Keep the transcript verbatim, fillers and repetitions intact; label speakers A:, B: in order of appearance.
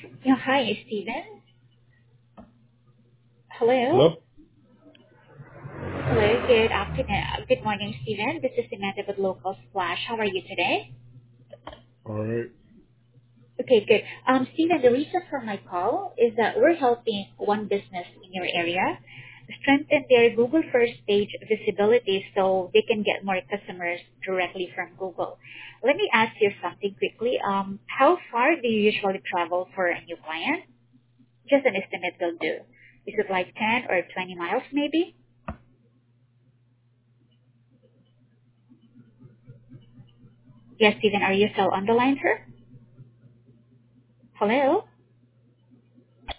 A: Yeah, hi, Steven. Hello.
B: Hello?
A: Hello, good afternoon. uh, Good morning, Steven. This is Samantha with Local Splash. How are you today?
B: All right.
A: Okay, good. Um, Steven, the reason for my call is that we're helping one business in your area strengthen their Google first page visibility so they can get more customers directly from Google. Let me ask you something quickly. Um, how far do you usually travel for a new client? Just an estimate will do. Is it like ten or twenty miles maybe? Yes, Steven, are you still on the line, sir? Hello?